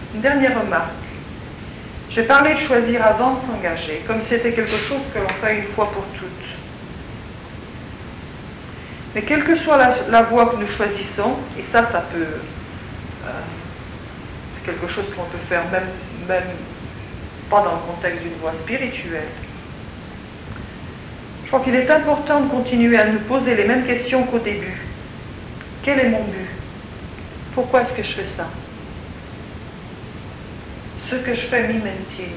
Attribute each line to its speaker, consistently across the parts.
Speaker 1: Une dernière remarque. J'ai parlé de choisir avant de s'engager, comme si c'était quelque chose que l'on fait une fois pour toutes. Mais quelle que soit la voie que nous choisissons, et ça peut... c'est quelque chose qu'on peut faire même pas dans le contexte d'une voie spirituelle. Je crois qu'il est important de continuer à nous poser les mêmes questions qu'au début. Quel est mon but? Pourquoi est-ce que je fais ça? Ce que je fais m'y mène-t-il?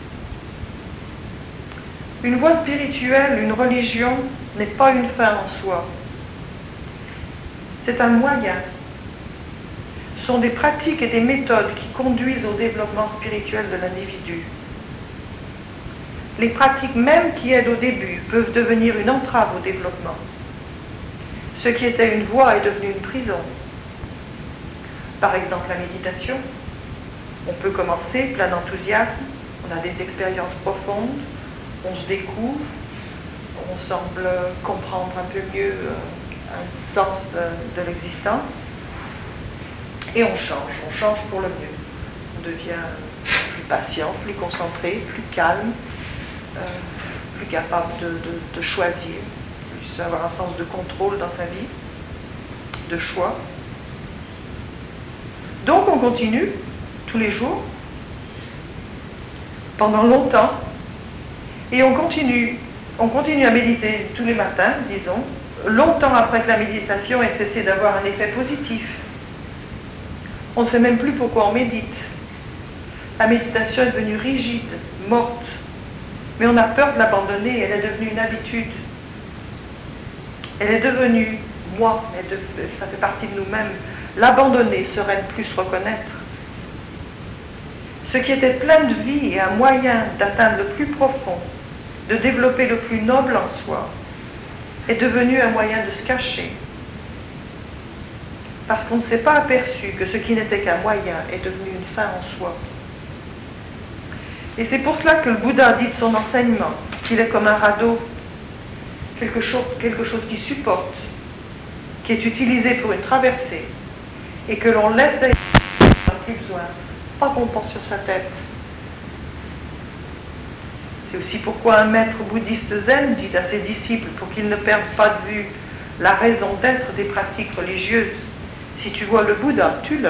Speaker 1: Une voie spirituelle, une religion, n'est pas une fin en soi. C'est un moyen. Ce sont des pratiques et des méthodes qui conduisent au développement spirituel de l'individu. Les pratiques même qui aident au début peuvent devenir une entrave au développement. Ce qui était une voie est devenu une prison. Par exemple, la méditation. On peut commencer plein d'enthousiasme, on a des expériences profondes, on se découvre, on semble comprendre un peu mieux un sens de l'existence, et on change pour le mieux. On devient plus patient, plus concentré, plus calme, plus capable de choisir, plus avoir un sens de contrôle dans sa vie, de choix. Donc on continue tous les jours, pendant longtemps, et on continue à méditer tous les matins, disons, longtemps après que la méditation ait cessé d'avoir un effet positif. On ne sait même plus pourquoi on médite. La méditation est devenue rigide, morte, mais on a peur de l'abandonner, elle est devenue une habitude. Elle est devenue moi, ça fait partie de nous-mêmes. L'abandonner serait ne plus se reconnaître. Ce qui était plein de vie et un moyen d'atteindre le plus profond, de développer le plus noble en soi, est devenu un moyen de se cacher. Parce qu'on ne s'est pas aperçu que ce qui n'était qu'un moyen est devenu une fin en soi. Et c'est pour cela que le Bouddha dit de son enseignement qu'il est comme un radeau, quelque chose qui supporte, qui est utilisé pour une traversée, et que l'on laisse derrière quand il n'y a plus besoin. Pas qu'on porte sur sa tête. C'est aussi pourquoi un maître bouddhiste zen dit à ses disciples, pour qu'ils ne perdent pas de vue la raison d'être des pratiques religieuses, si tu vois le Bouddha, tue-le.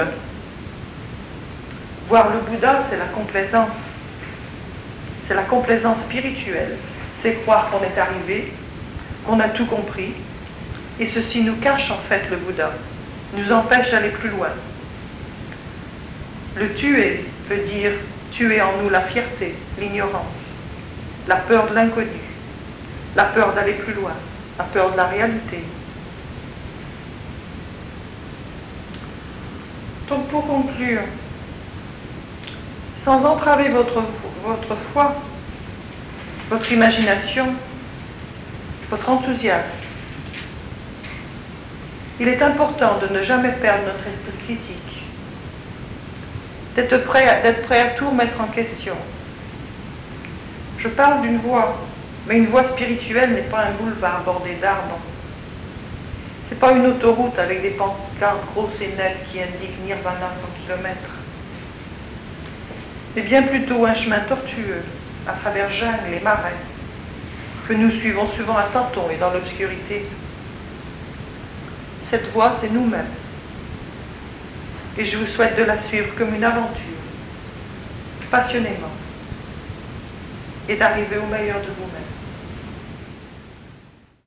Speaker 1: Voir le Bouddha, c'est la complaisance. C'est la complaisance spirituelle. C'est croire qu'on est arrivé, qu'on a tout compris, et ceci nous cache en fait le Bouddha, nous empêche d'aller plus loin. Le tuer veut dire tuer en nous la fierté, l'ignorance, la peur de l'inconnu, la peur d'aller plus loin, la peur de la réalité. Donc pour conclure, sans entraver votre foi, votre imagination, votre enthousiasme, il est important de ne jamais perdre notre esprit critique, d'être prêt à tout remettre en question. Je parle d'une voie, mais une voie spirituelle n'est pas un boulevard bordé d'arbres. Ce n'est pas une autoroute avec des pancartes grosses et nettes qui indiquent Nirvana 100 km. C'est bien plutôt un chemin tortueux, à travers jungles et marais, que nous suivons souvent à tâtons et dans l'obscurité. Cette voie, c'est nous-mêmes. Et je vous souhaite de la suivre comme une aventure, passionnément, et d'arriver au meilleur de vous-même.